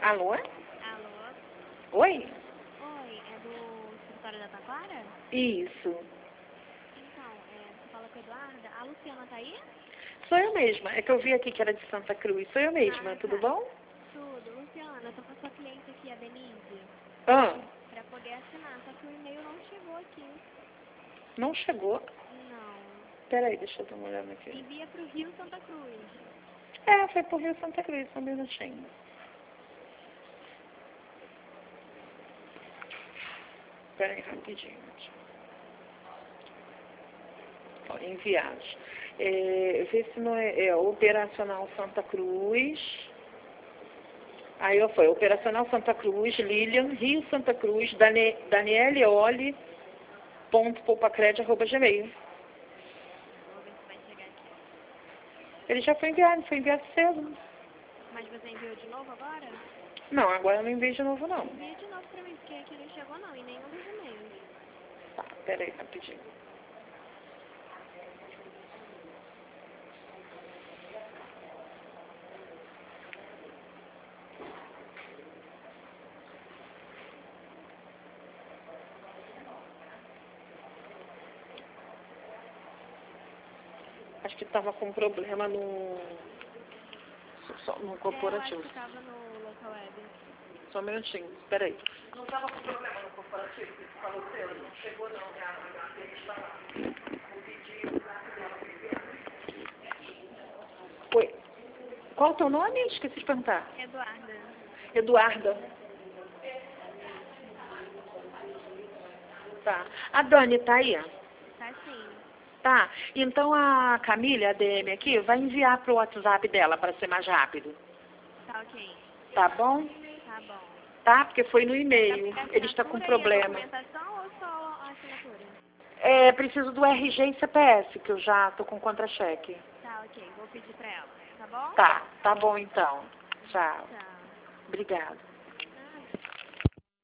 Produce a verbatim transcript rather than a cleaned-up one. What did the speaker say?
Alô? Alô? Oi? Oi, é do escritório da Taquara? Isso. Então, é, você fala com a Eduarda. A Luciana tá aí? Sou eu mesma. É que eu vi aqui que era de Santa Cruz. Sou eu mesma. Ah, Tudo tá. bom? Tudo. Luciana, eu tô com a sua cliente aqui, a Denise, Ah, pra poder assinar, só que o e-mail não chegou aqui. não chegou? Não. Peraí, deixa eu dar uma olhada aqui. Envia pro Rio Santa Cruz. É, foi por Rio Santa Cruz, só um minutinho. Peraí, rapidinho. Ó, enviados. É, vê se não é, é Operacional Santa Cruz. Aí eu fui, Operacional Santa Cruz, Lilian, Rio Santa Cruz, Dani, Daniele Oli, ponto poupacred, arroba gmail. Vou ver se vai chegar aqui. Ele já foi enviado, foi enviado cedo. Mas você enviou de novo agora? Não, agora eu não envio de novo não. Envia de novo pra mim, porque aqui não chegou não, em nenhum dos e-mails. Tá, peraí, rapidinho. Acho que estava com problema no, só- no É, eu acho corporativo. que tava no local web. Só um minutinho, peraí. Não estava com problema no corporativo, que você falou cedo? Não chegou não, né? A gente está lá. Oi. Qual o teu nome? Esqueci de perguntar. Eduarda. Eduarda. Tá. A Dani tá aí? Tá sim. Tá. Então a Camila, a D M aqui, vai enviar pro WhatsApp dela para ser mais rápido. Tá ok. Tá bom? Tá bom. Tá? Porque foi no Dá e-mail. pra Ele está com assinatura e a problema. documentação ou só a assinatura? É, preciso do R G e C P S, que eu já tô com contra-cheque. Tá ok, vou pedir pra ela. Tá bom? Tá. Tá bom então. Tchau. Tchau. Obrigada.